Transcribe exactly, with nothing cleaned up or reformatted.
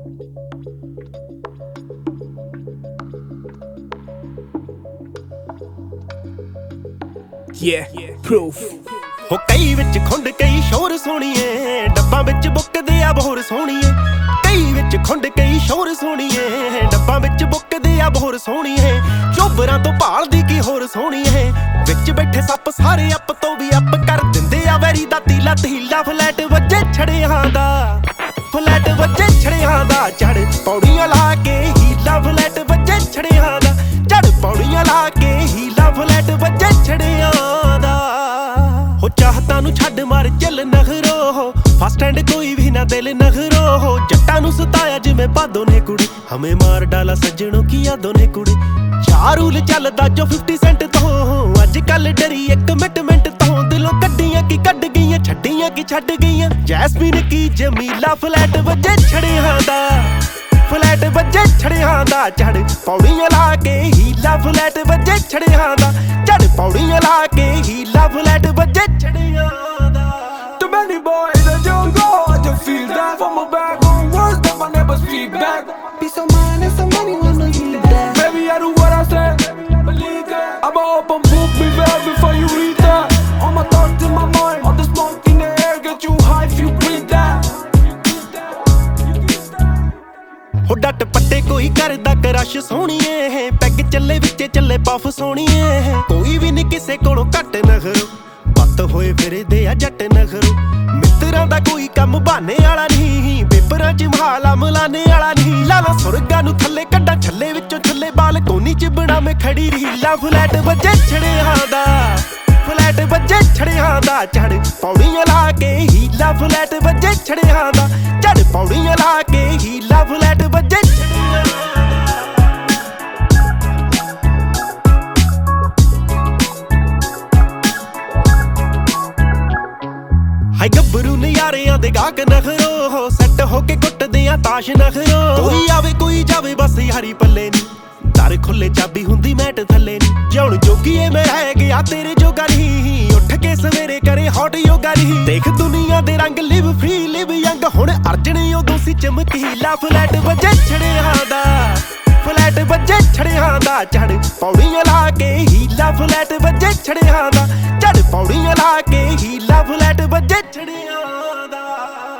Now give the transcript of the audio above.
Yeah, proof. ਹੋ ਕਈ ਵਿੱਚ ਖੁੰਡ ਕਈ ਸ਼ੋਰ ਸੋਣੀਏ, ਡੱਬਾਂ ਵਿੱਚ ਬੁੱਕਦੇ ਆ ਬੋਰ ਸੋਣੀਏ। ਕਈ ਵਿੱਚ ਖੁੰਡ ਕਈ ਸ਼ੋਰ ਸੋਣੀਏ, ਡੱਬਾਂ ਵਿੱਚ ਬੁੱਕਦੇ ਆ ਬੋਰ ਸੋਣੀਏ। ਚੋਬਰਾਂ ਤੋਂ ਭਾਲਦੀ ਕੀ ਹੋਰ ਸੋਣੀਏ, ਵਿੱਚ ਬੈਠੇ ਸੱਪ ਸਾਰੇ ਅੱਪ ਤੋਂ ਵੀ ਅੱਪ ਕਰ ਦਿੰਦੇ ਆ ਵੈਰੀ ਦਾ ਤੀਲਾ ਤੀਲਾ। ਫਲੈਟ ਵੱਜੇ ਛੜਿਆਂ ਦਾ, ਫਲੈਟ ਵੱਜੇ ਛੜਿਆਂ ਦਾ, ਚੜ ਪੌੜੀਆਂ ਲਾ ਕੇ ਹੀਲਾ। ਫਲੈਟ ਵੱਜੇ ਛੜਿਆਂ ਦਾ, ਚੜ ਪੌੜੀਆਂ ਲਾ ਕੇ ਹੀਲਾ। ਫਲੈਟ ਵੱਜੇ ਛੜਿਆਂ ਦਾ, ਹੋ ਚਾਹਤਾਂ ਨੂੰ ਛੱਡ ਮਾਰ ਚੱਲ ਨਖਰੋ। ਫਸਟ ਹੈਂਡ ਕੋਈ ਵੀ ਨਾ ਦਿਲ ਨਖਰੋ। ਜੱਟਾਂ ਨੂੰ ਸਤਾਇਆ ਜਿਵੇਂ ਬਾਦੋਂ ਨੇ ਕੁੜੀ, ਹਮੇ ਮਾਰ ਡਾਲਾ ਸੱਜਣੋਂ ਕੀ ਯਾਦੋਂ ਨੇ ਕੁੜੀ। ਚਾਰ ਰੂਲ ਚੱਲਦਾ ਜੋ ਫਿਫਟੀ ਸੈਂਟ ਤੋਂ, ਅੱਜ ਕੱਲ ਡਰੀ ਇੱਕ ਕਮਿਟਮੈਂਟ ਤੋਂ। ਦਿਲੋਂ ਕੱਢੀਆਂ ਕੀ ਕੱਢ ਗਈਆਂ, ਛੱਡੀਆਂ ਕੀ ਛੱਡ ਗਈਆਂ। ਜੈਸਮੀਨ ਕੀ ਜਮੀਲਾ, ਫਲੈਟ ਵੱਜੇ ਛੜਿਆਂ ਦਾ, ਫਲੈਟ ਵੱਜੇ ਛੜਿਆਂ ਦਾ, ਚੜ ਪੌੜੀਆਂ ਲਾ ਕੇ ਹੀਲਾ। ਫਲੈਟ ਵੱਜੇ ਛੜਿਆਂ ਦਾ, ਚੜ ਪੌੜੀਆਂ ਲਾ ਕੇ ਹੀਲਾ। ਫਲੈਟ ਵੱਜੇ ਛੜਿਆਂ ਦਾ। Too many boys that don't go, I just feel that. From my back on words that my neighbors feedback. Peace of mind and some money when I need that. Baby, I do what I say, believe that. I'ma open book me well before you read that. All my thoughts in my mind, all the smoke in the air, get you high if you breathe that. ਹੋ ਡੱਟ ਪੱਟੇ ਕੋਈ ਕਰਦਾ crush ਸੋਣੀਏ, peg ਚੱਲੇ ਵਿੱਚ ਚੱਲੇ puff ਸੋਣੀਏ। ਕੋਈ ਵੀ ਨੀ ਕਿਸੇ ਕੋਲੋਂ ਘੱਟ ਨਖਰੋ, ਬੱਤ ਹੋਏ ਫਿਰਦੇ ਆ ਜੱਟ ਨਖਰੋ। ਮਿੱਤਰਾਂ ਦਾ ਕੋਈ ਕੰਮ ਬਹਾਨੇ ਵਾਲਾ ਨਹੀਂ, ਪੇਪਰਾਂ ਚ ਮਹਾਲਾ ਮਲਾਨੇ ਵਾਲਾ ਨਹੀਂ। ਲਾਲਾ ਸੁਰਗਾਂ ਨੂੰ ਥੱਲੇ ਕੱਢਾਂ ਛੱਲੇ ਵਿੱਚੋਂ ਛੱਲੇ, ਬਾਲ ਕੋਨੀ ਚ ਬਣਾਵੇਂ ਖੜੀ ਰੀਲਾ। ਫਲੈਟ ਵੱਜੇ ਛੜਿਆਂ ਦਾ, ਫਲੈਟ ਵੱਜੇ ਛੜਿਆਂ ਦਾ, ਚੜ ਪੌੜੀਆਂ ਲਾ ਕੇ ਹੀਲਾ। ਫਲੈਟ ਵੱਜੇ ਛੜਿਆਂ ਦਾ, ਚੜ ਪੌੜੀਆਂ ਲਾ ਕੇ ਹੀਲਾ। ਫਲੈਟ ਵੱਜੇ ਛੜਿਆਂ ਦਾ। ਹਾਈ ਗੱਭਰੂ ਨਜ਼ਾਰਿਆਂ ਦੇ ਗਾਹਕ ਨਖਰੋ, ਸੈੱਟ ਹੋ ਕੇ ਕੁੱਟਦੇ ਆ ਤਾਸ਼ ਨਖਰੋ। ਕੋਈ ਆਵੇ ਕੋਈ ਜਾਵੇ ਬਸ ਯਾਰੀ ਪੱਲੇ ਨੀ, ਦਰ ਖੁੱਲੇ ਚਾਬੀ ਹੁੰਦੀ ਮੈਟ ਥੱਲੇ ਨੀ। ਜਿਉਣ ਜੋਗੀਏ ਮੈਂ ਰਹਿ ਗਿਆ ਤੇਰੇ ਜੋਗਾ ਨਹੀਂ, ਉੱਠ ਕੇ ਸਵੇਰੇ ਕਰੇ ਹੌਟ ਯੋਗਾ ਨਹੀਂ। ਦੇਖ ਦੁਨੀਆ ਦੇ ਰੰਗ ਲਿਵ ਫ੍ਰੀ ਲਿਵ ਯੰਗ, ਹੁਣ ਅਰਜਣੇ ਉਦੋਂ ਸੀ ਚਮਕੀਲਾ। ਫਲੈਟ ਵੱਜੇ ਛੜਿਆਂ ਦਾ, ਫਲੈਟ ਵੱਜੇ ਛੜਿਆਂ ਦਾ, ਚੜ ਪੌੜੀਆਂ ਲਾ ਕੇ ਹੀਲਾ। ਫਲੈਟ ਵੱਜੇ ਛੜਿਆਂ ਦਾ, ਚੜ ਪੌੜੀਆਂ ਲਾ ਕੇ ਹੀਲਾ। ਫਲੈਟ ਵੱਜੇ ਛੜਿਆਂ ਦਾ।